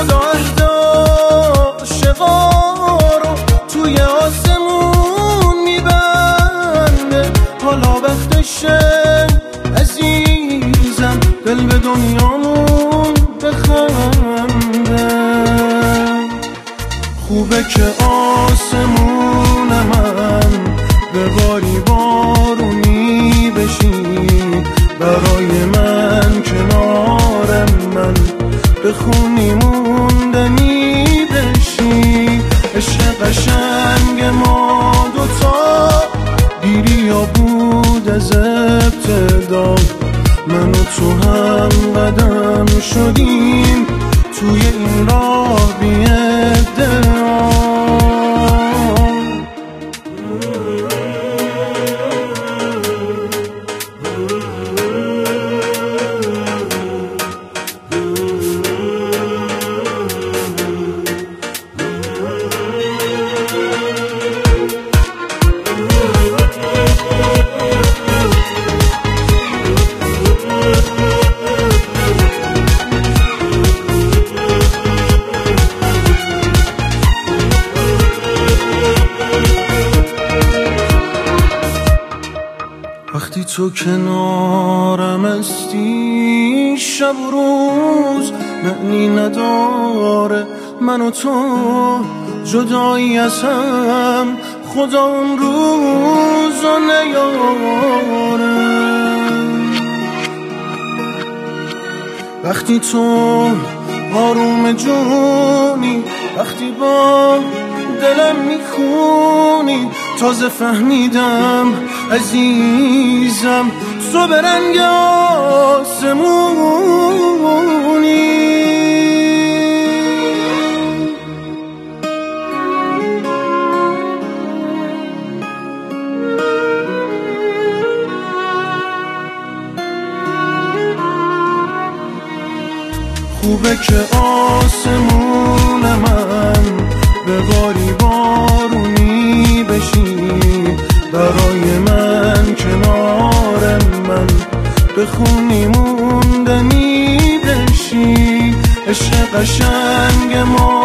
ساعت عاشقا رو توی آسمون میبنده. حالا وقتشه عزیزم دل به دنیامون بخنده. خوبه که آسمون من به باری بارونی بشی، برای من کنار من به خونی موندنی بشی. عشق قشنگ ما دوتا بیریا بود از ابتدا، من و تو هم قدم شدیم توی این راه بی ادعا. وقتی تو کنارم هستی شب و روز معنی نداره، من و تو جدایی از هم خدا اون روزو نیاره. وقتی تو آروم جونی، وقتی با دلم میخونی، تازه فهمیدم عزیزم تو به رنگ آسمونی. خوبه که آسمون من به باری بارونی بشی، برای من کنار من به خونی موندنی بشی. عشق قشنگ ما